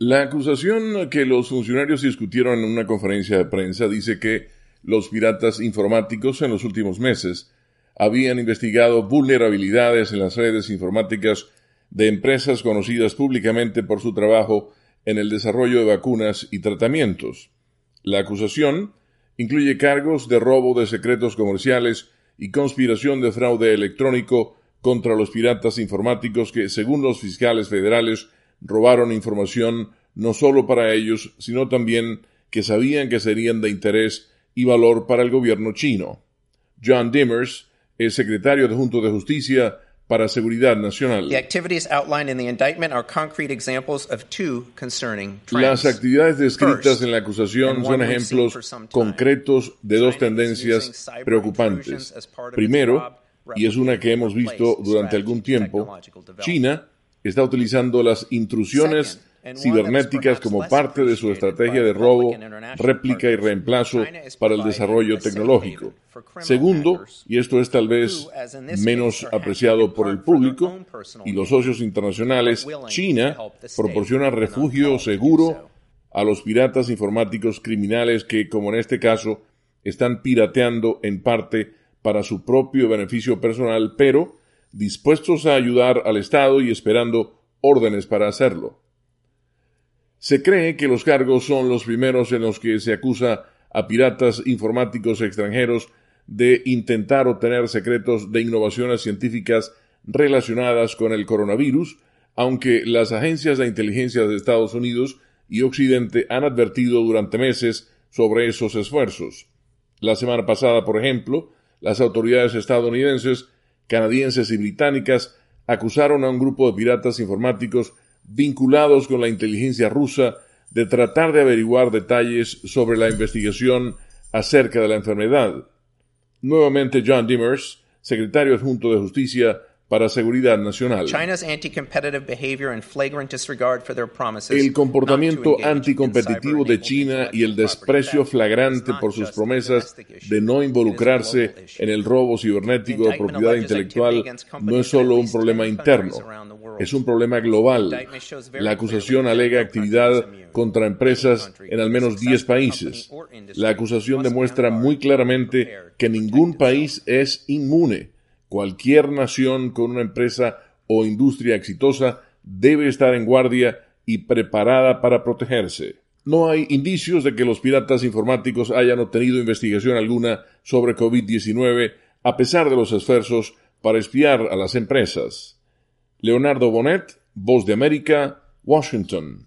La acusación que los funcionarios discutieron en una conferencia de prensa dice que los piratas informáticos en los últimos meses habían investigado vulnerabilidades en las redes informáticas de empresas conocidas públicamente por su trabajo en el desarrollo de vacunas y tratamientos. La acusación incluye cargos de robo de secretos comerciales y conspiración de fraude electrónico contra los piratas informáticos que, según los fiscales federales, robaron información no solo para ellos, sino también que sabían que serían de interés y valor para el gobierno chino. John Dimmers es secretario adjunto de Justicia para Seguridad Nacional. Las actividades descritas en la acusación son ejemplos concretos de dos tendencias preocupantes. Primero, y es una que hemos visto durante algún tiempo, China está utilizando las intrusiones cibernéticas como parte de su estrategia de robo, réplica y reemplazo para el desarrollo tecnológico. Segundo, y esto es tal vez menos apreciado por el público y los socios internacionales, China proporciona refugio seguro a los piratas informáticos criminales que, como en este caso, están pirateando en parte para su propio beneficio personal, pero dispuestos a ayudar al Estado y esperando órdenes para hacerlo. Se cree que los cargos son los primeros en los que se acusa a piratas informáticos extranjeros de intentar obtener secretos de innovaciones científicas relacionadas con el coronavirus, aunque las agencias de inteligencia de Estados Unidos y Occidente han advertido durante meses sobre esos esfuerzos. La semana pasada, por ejemplo, las autoridades estadounidenses, canadienses y británicas acusaron a un grupo de piratas informáticos vinculados con la inteligencia rusa de tratar de averiguar detalles sobre la investigación acerca de la enfermedad. Nuevamente John Dimmers, secretario adjunto de Justicia para Seguridad Nacional. El comportamiento anticompetitivo de China y el desprecio flagrante por sus promesas de no involucrarse en el robo cibernético de propiedad intelectual no es solo un problema interno, es un problema global. La acusación alega actividad contra empresas en al menos 10 países. La acusación demuestra muy claramente que ningún país es inmune. Cualquier nación con una empresa o industria exitosa debe estar en guardia y preparada para protegerse. No hay indicios de que los piratas informáticos hayan obtenido investigación alguna sobre COVID-19 a pesar de los esfuerzos para espiar a las empresas. Leonardo Bonet, Voz de América, Washington.